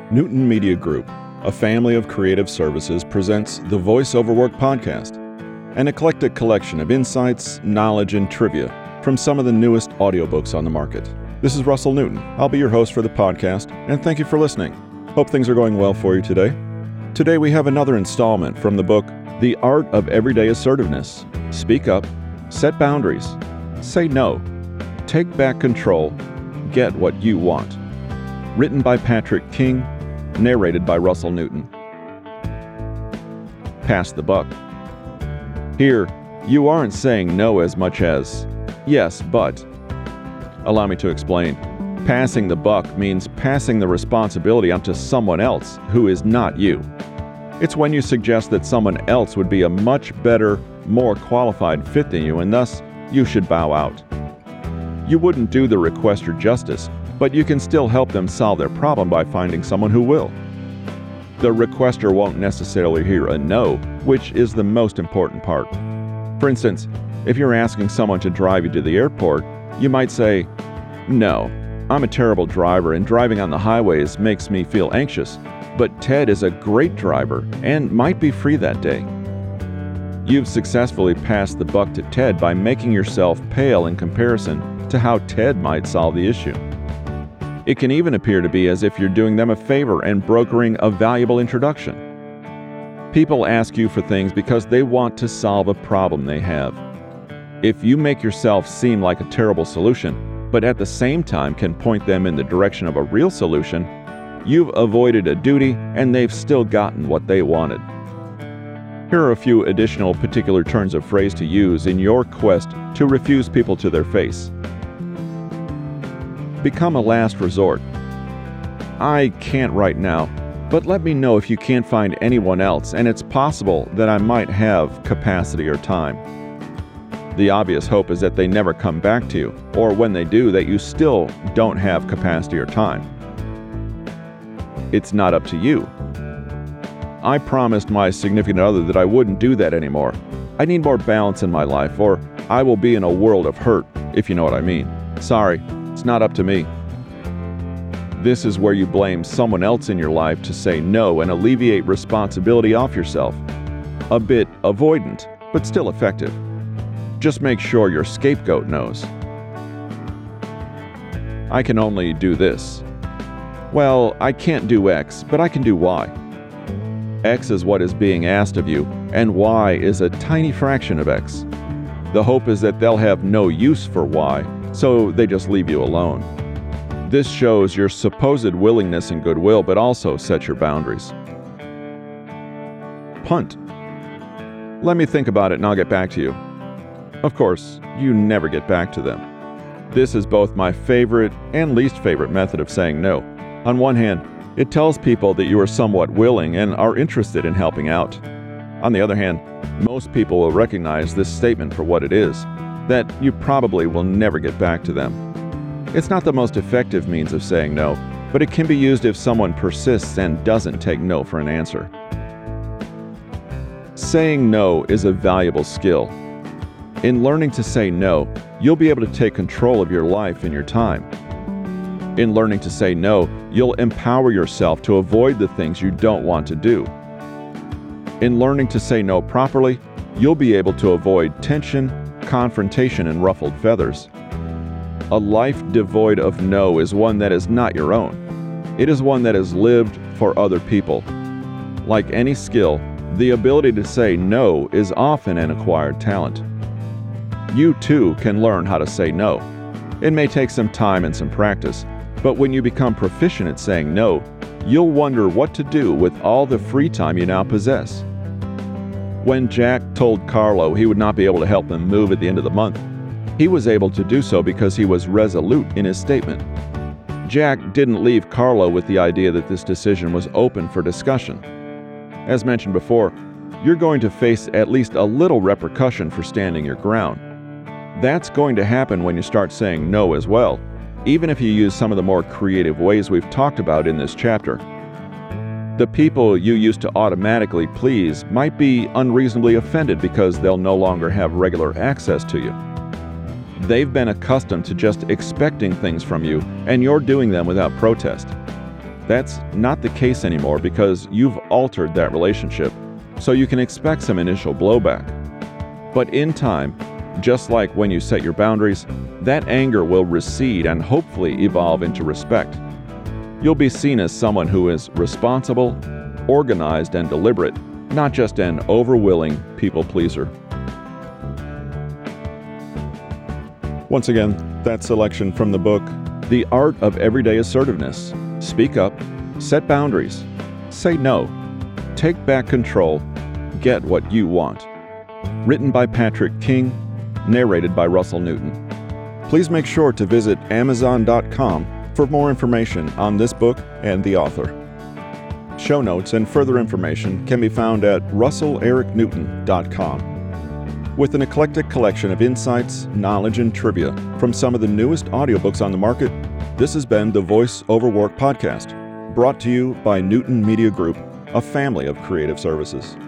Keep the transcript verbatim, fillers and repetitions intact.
Newton Media Group, a family of creative services, presents the Voice Over Work podcast, an eclectic collection of insights, knowledge, and trivia from some of the newest audiobooks on the market. This is Russell Newton. I'll be your host for the podcast, and thank you for listening. Hope things are going well for you today. Today we have another installment from the book, The Art of Everyday Assertiveness. Speak up, set boundaries, say no, take back control, get what you want. Written by Patrick King, narrated by Russell Newton. Pass the buck. Here, you aren't saying no as much as yes, but. Allow me to explain. Passing the buck means passing the responsibility onto someone else who is not you. It's when you suggest that someone else would be a much better, more qualified fit than you, and thus you should bow out. You wouldn't do the requester justice, but you can still help them solve their problem by finding someone who will. The requester won't necessarily hear a no, which is the most important part. For instance, if you're asking someone to drive you to the airport, you might say, "No, I'm a terrible driver and driving on the highways makes me feel anxious, but Ted is a great driver and might be free that day." You've successfully passed the buck to Ted by making yourself pale in comparison to how Ted might solve the issue. It can even appear to be as if you're doing them a favor and brokering a valuable introduction. People ask you for things because they want to solve a problem they have. If you make yourself seem like a terrible solution, but at the same time can point them in the direction of a real solution, you've avoided a duty and they've still gotten what they wanted. Here are a few additional particular turns of phrase to use in your quest to refuse people to their face. Become a last resort. I can't right now, but let me know if you can't find anyone else, and it's possible that I might have capacity or time. The obvious hope is that they never come back to you, or when they do, that you still don't have capacity or time. It's not up to you. I promised my significant other that I wouldn't do that anymore. I need more balance in my life, or I will be in a world of hurt, if you know what I mean. Sorry. It's not up to me. This is where you blame someone else in your life to say no and alleviate responsibility off yourself. A bit avoidant, but still effective. Just make sure your scapegoat knows. I can only do this. Well, I can't do X, but I can do Y. X is what is being asked of you, and Y is a tiny fraction of X. The hope is that they'll have no use for Y, so they just leave you alone. This shows your supposed willingness and goodwill, but also sets your boundaries. Punt. Let me think about it and I'll get back to you. Of course, you never get back to them. This is both my favorite and least favorite method of saying no. On one hand, it tells people that you are somewhat willing and are interested in helping out. On the other hand, most people will recognize this statement for what it is, that you probably will never get back to them. It's not the most effective means of saying no, but it can be used if someone persists and doesn't take no for an answer. Saying no is a valuable skill. In learning to say no, you'll be able to take control of your life and your time. In learning to say no, you'll empower yourself to avoid the things you don't want to do. In learning to say no properly, you'll be able to avoid tension, confrontation, and ruffled feathers. A life devoid of no is one that is not your own. It is one that is lived for other people. Like any skill, the ability to say no is often an acquired talent. You too can learn how to say no. It may take some time and some practice, but when you become proficient at saying no, you'll wonder what to do with all the free time you now possess. When Jack told Carlo he would not be able to help him move at the end of the month, he was able to do so because he was resolute in his statement. Jack didn't leave Carlo with the idea that this decision was open for discussion. As mentioned before, you're going to face at least a little repercussion for standing your ground. That's going to happen when you start saying no as well, even if you use some of the more creative ways we've talked about in this chapter. The people you used to automatically please might be unreasonably offended because they'll no longer have regular access to you. They've been accustomed to just expecting things from you, and you're doing them without protest. That's not the case anymore because you've altered that relationship, so you can expect some initial blowback. But in time, just like when you set your boundaries, that anger will recede and hopefully evolve into respect. You'll be seen as someone who is responsible, organized, and deliberate, not just an overwilling people pleaser. Once again, that selection from the book, The Art of Everyday Assertiveness. Speak up, set boundaries, say no, take back control, get what you want. Written by Patrick King, narrated by Russell Newton. Please make sure to visit amazon dot com for more information on this book and the author. Show notes and further information can be found at russell eric newton dot com. With an eclectic collection of insights, knowledge, and trivia from some of the newest audiobooks on the market, this has been the Voice Over Work podcast, brought to you by Newton Media Group, a family of creative services.